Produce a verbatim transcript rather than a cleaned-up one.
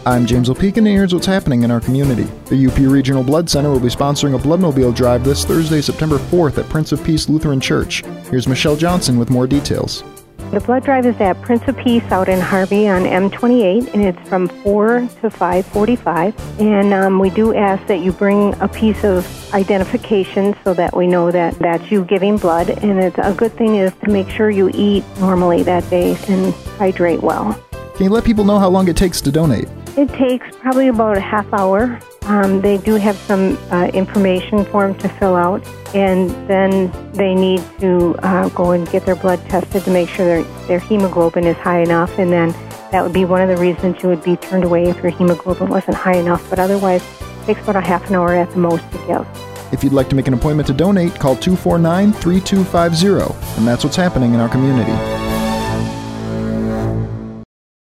I'm James Opeka, and here's what's happening in our community. The U P Regional Blood Center will be sponsoring a Bloodmobile drive this Thursday, September fourth at Prince of Peace Lutheran Church. Here's Michelle Johnson with more details. The blood drive is at Prince of Peace out in Harvey on M twenty-eight, and it's from four to five forty-five. And um, we do ask that you bring a piece of identification so that we know that that's you giving blood. And it's a good thing is to make sure you eat normally that day and hydrate well. Can you let people know how long it takes to donate? It takes probably about a half hour. Um, they do have some uh, information form to fill out, and then they need to uh, go and get their blood tested to make sure their, their hemoglobin is high enough, and then that would be one of the reasons you would be turned away if your hemoglobin wasn't high enough, but otherwise it takes about a half an hour at the most to give. If you'd like to make an appointment to donate, call two four nine, three two five zero, and that's what's happening in our community.